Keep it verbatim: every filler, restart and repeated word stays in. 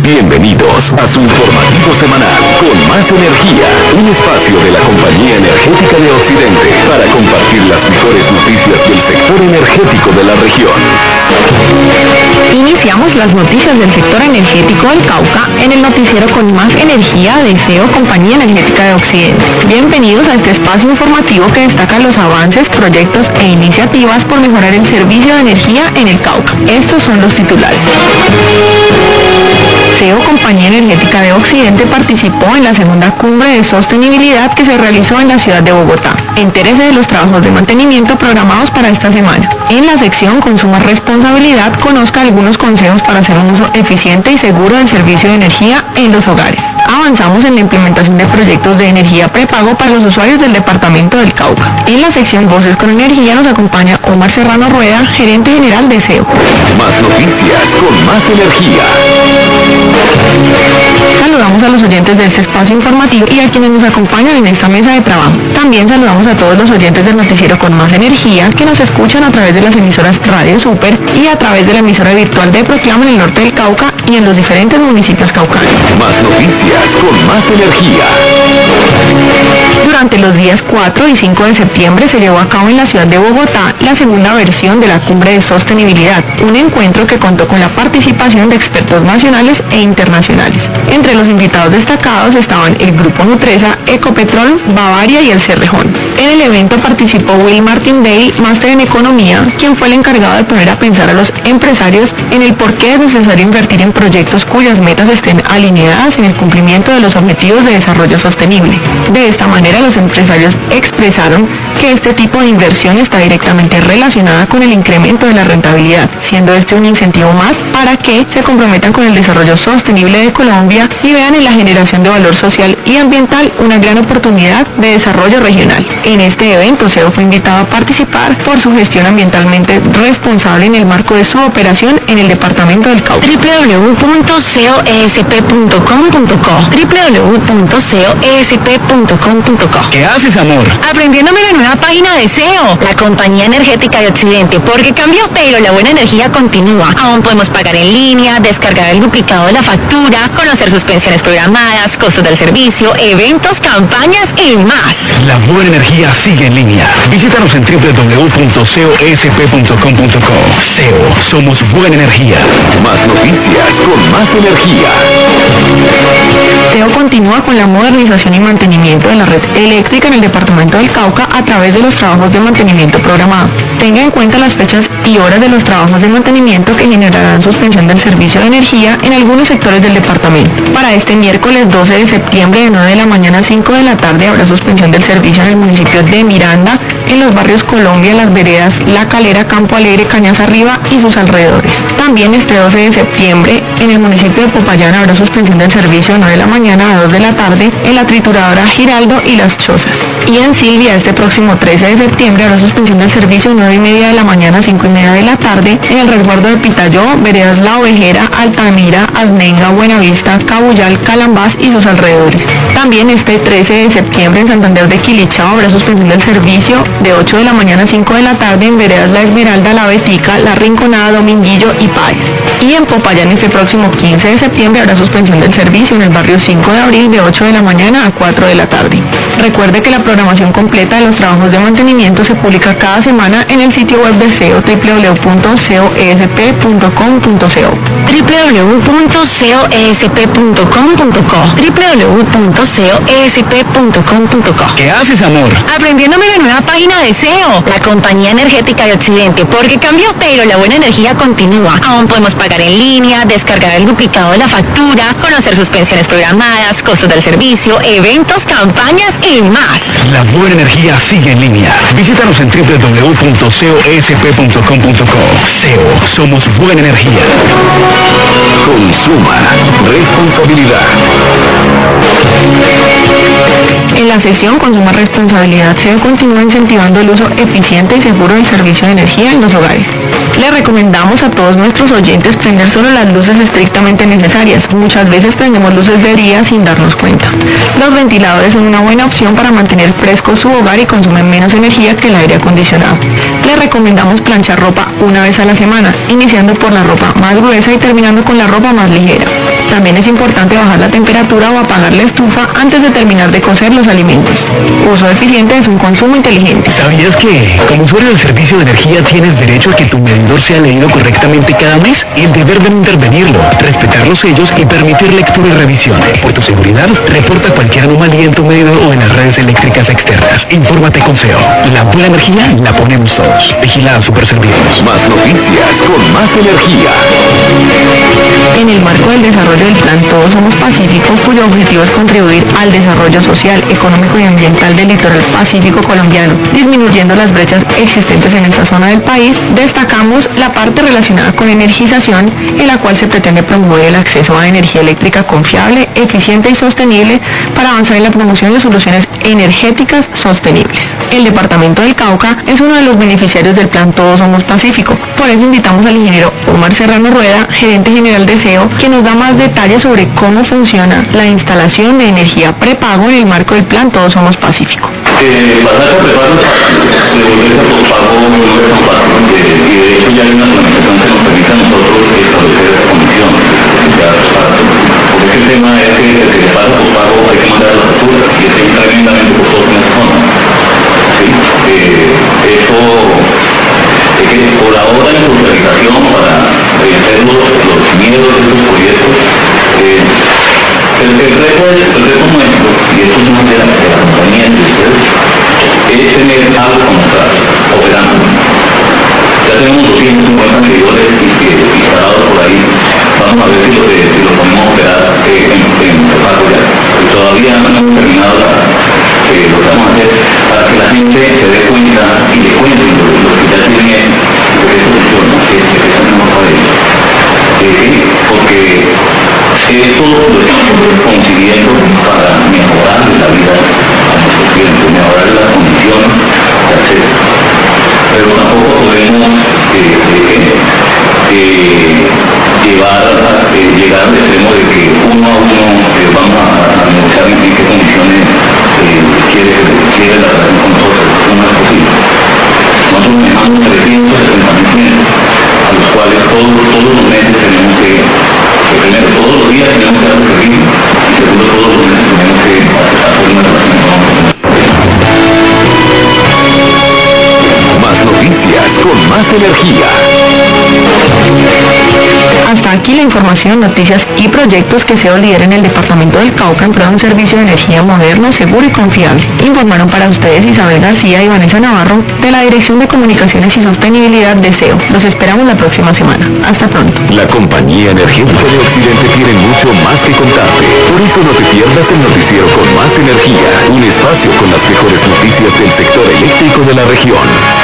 Bienvenidos a su informativo semanal con más energía, un espacio de la Compañía Energética de Occidente para compartir las mejores noticias del sector energético de la región. Iniciamos las noticias del sector energético del Cauca en el noticiero con más energía de C E O Compañía Energética de Occidente. Bienvenidos a este espacio informativo que destaca los avances, proyectos e iniciativas por mejorar el servicio de energía en el Cauca. Estos son los titulares. C E O Compañía Energética de Occidente participó en la segunda cumbre de sostenibilidad que se realizó en la ciudad de Bogotá. Entérese de los trabajos de mantenimiento programados para esta semana. En la sección Consuma Responsabilidad, conozca algunos consejos para hacer un uso eficiente y seguro del servicio de energía en los hogares. Avanzamos en la implementación de proyectos de energía prepago para los usuarios del departamento del Cauca. En la sección Voces con Energía nos acompaña Omar Serrano Rueda, gerente general de C E O. Más noticias con más energía. Saludamos a los oyentes de este espacio informativo y a quienes nos acompañan en esta mesa de trabajo. También saludamos a todos los oyentes del noticiero con más energía que nos escuchan a través de las emisoras Radio Super y a través de la emisora virtual de Proclama en el norte del Cauca y en los diferentes municipios caucanos. Más noticias con más energía. Durante los días cuatro y cinco de septiembre se llevó a cabo en la ciudad de Bogotá la segunda versión de la Cumbre de Sostenibilidad, un encuentro que contó con la participación de expertos nacionales e internacionales. Entre los invitados destacados estaban el Grupo Nutresa, Ecopetrol, Bavaria y el Cerrejón. En el evento participó Will Martin Day, máster en Economía, quien fue el encargado de poner a pensar a los empresarios en el por qué es necesario invertir en proyectos cuyas metas estén alineadas en el cumplimiento de los objetivos de desarrollo sostenible. De esta manera, los empresarios expresaron que este tipo de inversión está directamente relacionada con el incremento de la rentabilidad, siendo este un incentivo más para que se comprometan con el desarrollo sostenible de Colombia y vean en la generación de valor social y ambiental una gran oportunidad de desarrollo regional. En este evento, C E O fue invitado a participar por su gestión ambientalmente responsable en el marco de su operación en el departamento del Cauca. w w w punto coesp punto com punto co w w w punto coesp punto com punto co. ¿Qué haces, amor? Aprendiéndome la nueva página de C E O, la Compañía Energética de Occidente, porque cambió, pero la buena energía continúa. Aún podemos pagar en línea, descargar el duplicado de la factura, conocer suspensiones programadas, costos del servicio, eventos, campañas y más. La buena energía sigue en línea. Visítanos en w w w punto coesp punto com punto co. C E O, somos buena energía. Más noticias con más energía. C E O continúa con la modernización y mantenimiento de la red eléctrica en el departamento del Cauca a través de los trabajos de mantenimiento programado. Tenga en cuenta las fechas y horas de los trabajos de mantenimiento que generarán suspensión del servicio de energía en algunos sectores del departamento. Para este miércoles doce de septiembre de nueve de la mañana a cinco de la tarde habrá suspensión del servicio en el municipio de Miranda, en los barrios Colombia, Las Veredas, La Calera, Campo Alegre, Cañas Arriba y sus alrededores. También este doce de septiembre en el municipio de Popayán habrá suspensión del servicio de nueve de la mañana a dos de la tarde en la trituradora Giraldo y Las Chozas. Y en Silvia, este próximo trece de septiembre habrá suspensión del servicio nueve y media de la mañana a cinco y media de la tarde en el resguardo de Pitayó, Veredas La Ovejera, Altamira, Aznenga, Buenavista, Cabuyal, Calambás y sus alrededores. También este trece de septiembre en Santander de Quilichao habrá suspensión del servicio de ocho de la mañana a cinco de la tarde en Veredas La Esmeralda, La Betica, La Rinconada, Dominguillo y Páez. Y en Popayán este próximo quince de septiembre habrá suspensión del servicio en el barrio cinco de abril de ocho de la mañana a cuatro de la tarde. Recuerde que la programación completa de los trabajos de mantenimiento se publica cada semana en el sitio web de C E O w w w punto coesp punto com punto co. w w w punto coesp punto com punto co w w w punto coesp punto com punto co. ¿Qué haces, amor? Aprendiéndome la nueva página de C E O, la Compañía Energética de Occidente, porque cambió, pero la buena energía continúa. Aún podemos pagar en línea, descargar el duplicado de la factura, conocer suspensiones programadas, costos del servicio, eventos, campañas y más. La buena energía sigue en línea. Visítanos en w w w punto coesp punto com punto co. C E O, somos buena energía. Consuma responsabilidad. En la sección Consuma Responsabilidad, C E O continúa incentivando el uso eficiente y seguro del servicio de energía en los hogares. Le recomendamos a todos nuestros oyentes prender solo las luces estrictamente necesarias. Muchas veces prendemos luces de día sin darnos cuenta. Los ventiladores son una buena opción para mantener fresco su hogar y consumen menos energía que el aire acondicionado. Le recomendamos planchar ropa una vez a la semana, iniciando por la ropa más gruesa y terminando con la ropa más ligera. También es importante bajar la temperatura o apagar la estufa antes de terminar de cocer los alimentos. Uso eficiente es un consumo inteligente. ¿Sabías que, como usuario del servicio de energía, tienes derecho a que tu medidor sea leído correctamente cada mes? El deber de intervenirlo, respetar los sellos y permitir lectura y revisión. Por tu seguridad, reporta cualquier anomalía en tu medidor o en las redes eléctricas externas. Infórmate con S E O. La buena energía la ponemos todos. Vigilada Superservicios. Más noticias con más energía. En el marco del desarrollo del Plan Todos Somos Pacífico, cuyo objetivo es contribuir al desarrollo social, económico y ambiental del litoral pacífico colombiano, disminuyendo las brechas existentes en esta zona del país, destacamos la parte relacionada con energización, en la cual se pretende promover el acceso a energía eléctrica confiable, eficiente y sostenible para avanzar en la promoción de soluciones energéticas sostenibles. El departamento del Cauca es uno de los beneficiarios del Plan Todos Somos Pacífico. Por eso invitamos al ingeniero Omar Serrano Rueda, gerente general de S E O, que nos da más detalles sobre cómo funciona la instalación de energía prepago en el marco del Plan Todos Somos Pacífico. Eh, pasar a prepago de volverse a pospago no es tan fácil, eh, y de hecho ya hay una tramitación que nos permite a nosotros establecer esa condición. Porque ese tema es que el que le pasa pospago hay que mandar la factura y es tremendamente costoso en esa zona. ¿Sí? Eh, eso es que colabora en su realización para vencer los, los miedos de estos proyectos. Eh, el, el reto es, el reto nuestro, y esto es una de la, de la compañía de ustedes, es tener algo como tal, operando. Ya tenemos doscientos cincuenta medidores instalados por ahí. Vamos a ver si lo, si lo podemos operar eh, en, en prepago ya. Y todavía no hemos terminado la, eh, lo que vamos a hacer para que la gente se dé cuenta y le cuenten lo, lo que ya tienen, porque eso funciona, que, que tenemos para ellos. Eh, porque esto lo estamos consiguiendo para mejorar la vida a nuestros clientes, mejorar las condiciones de acceso. Pero tampoco podemos eh, eh, eh, llevar, eh, llegar al extremo de que uno a uno eh, vamos a, a negociar en qué condiciones eh, quiere, quiere la relación con nosotros. Eso no es posible. Nosotros manejamos trescientos setenta mil clientes, a los cuales todos, todos los meses tenemos que, que primero, todos los días tenemos que dar un servicio, y segundo, todos los meses tenemos que hacer una relación con nosotros. Más noticias con más energía. Hasta aquí la información, noticias y proyectos que S E O lidera en el departamento del Cauca en pro de un servicio de energía moderno, seguro y confiable. Informaron para ustedes Isabel García y Vanessa Navarro de la Dirección de Comunicaciones y Sostenibilidad de S E O. Los esperamos la próxima semana. Hasta pronto. La Compañía Energética de Occidente tiene mucho más que contarte. Por eso no te pierdas el noticiero con más energía. Un espacio con las mejores noticias del sector eléctrico de la región.